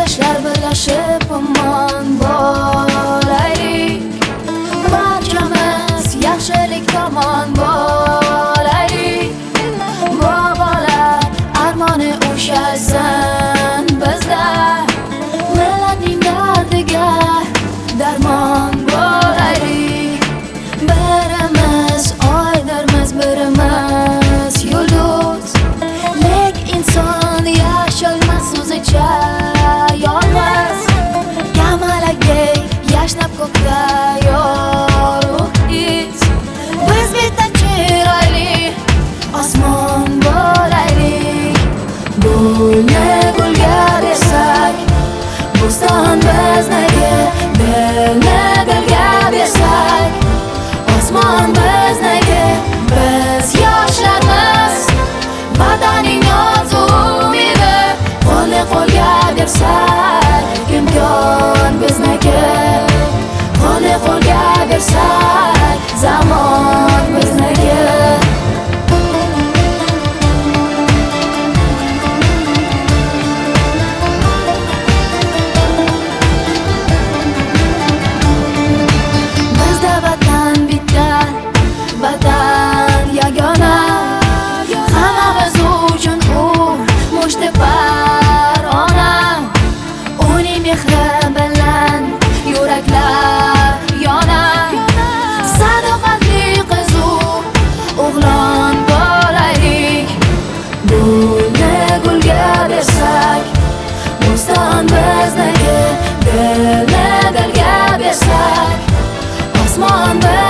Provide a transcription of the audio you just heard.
yoshlar birlashib omon bo'laylik, barchamiz yaxshilik tomon bo'laylik. Bobolar armoni ushalsin bizda, millatning dardiga darmon bo'laylik. Birimiz oydirmiz, birimiz yulduz, lek inson yasholmas o'zicha yolg'iz. Kamalakdek yashnab ko'kda yorug' iz, biz bitta chiroyli osmon bo'laylik. Gulni gulga bersak, bo'ston bizniki, dilni dilga bersak, osmon bizniki. Biz yoshlarmiz, vataning orzu umidi, qo'lni qo'lga bersak, imkon bizniki. Qo'lni qo'lga bersak, zamon bizniki. Bizda vatan bitta, vatan yagona, hammamiz uchun u mushti parona. Uning mehri bilan yuraklar yonar, sadoqatli qizu o'g'lon bo'laylik. Gulni gulga bersak, bo'ston bizniki, dilni dilga bersak, osmon